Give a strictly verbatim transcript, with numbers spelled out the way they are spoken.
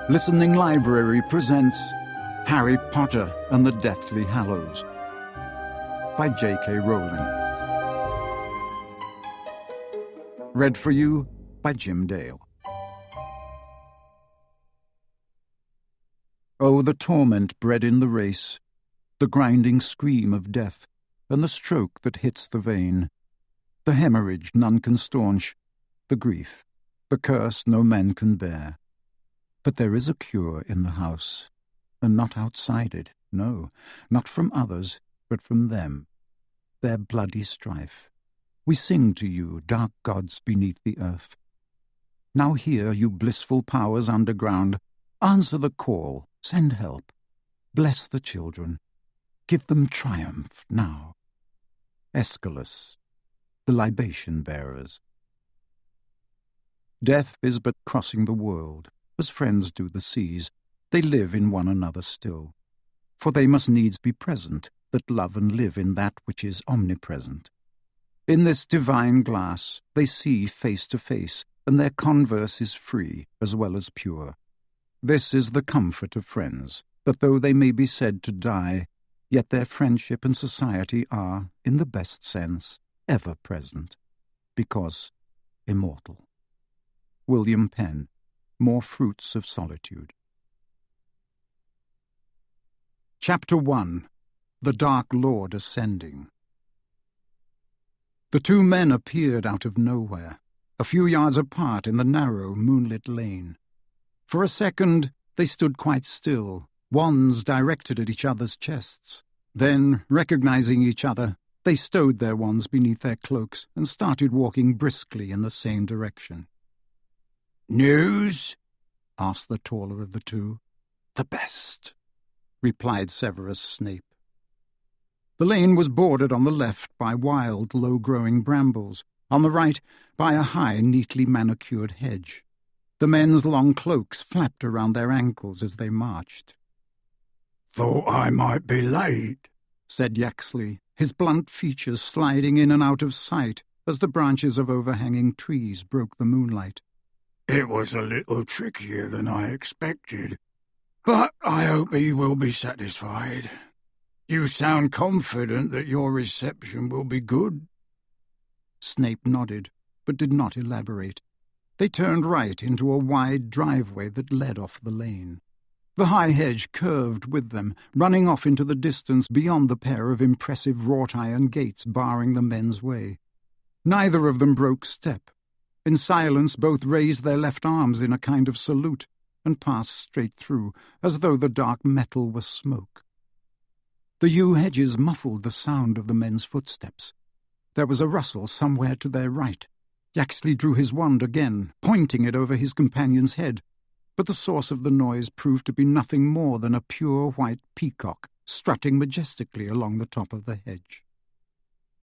Listening Library presents Harry Potter and the Deathly Hallows by J K Rowling. Read for you by Jim Dale. Oh, the torment bred in the race, the grinding scream of death, and the stroke that hits the vein, the hemorrhage none can staunch, the grief, the curse no men can bear. But there is a cure in the house, and not outside it, no, not from others, but from them, their bloody strife. We sing to you, dark gods beneath the earth. Now hear, you blissful powers underground, answer the call, send help, bless the children, give them triumph now. Aeschylus, the libation bearers. Death is but crossing the world, as friends do the seas. They live in one another still. For they must needs be present, that love and live in that which is omnipresent. In this divine glass they see face to face, and their converse is free as well as pure. This is the comfort of friends, that though they may be said to die, yet their friendship and society are, in the best sense, ever present, because immortal. William Penn, More Fruits of Solitude. Chapter one. The Dark Lord Ascending. The two men appeared out of nowhere, a few yards apart in the narrow, moonlit lane. For a second they stood quite still, wands directed at each other's chests. Then, recognizing each other, they stowed their wands beneath their cloaks and started walking briskly in the same direction. "News?" asked the taller of the two. "The best," replied Severus Snape. The lane was bordered on the left by wild, low-growing brambles, on the right by a high, neatly manicured hedge. The men's long cloaks flapped around their ankles as they marched. "Thought I might be late," said Yaxley, his blunt features sliding in and out of sight as the branches of overhanging trees broke the moonlight. "It was a little trickier than I expected, but I hope he will be satisfied. You sound confident that your reception will be good." Snape nodded, but did not elaborate. They turned right into a wide driveway that led off the lane. The high hedge curved with them, running off into the distance beyond the pair of impressive wrought-iron gates barring the men's way. Neither of them broke step. In silence both raised their left arms in a kind of salute and passed straight through, as though the dark metal was smoke. The yew hedges muffled the sound of the men's footsteps. There was a rustle somewhere to their right. Yaxley drew his wand again, pointing it over his companion's head, but the source of the noise proved to be nothing more than a pure white peacock strutting majestically along the top of the hedge.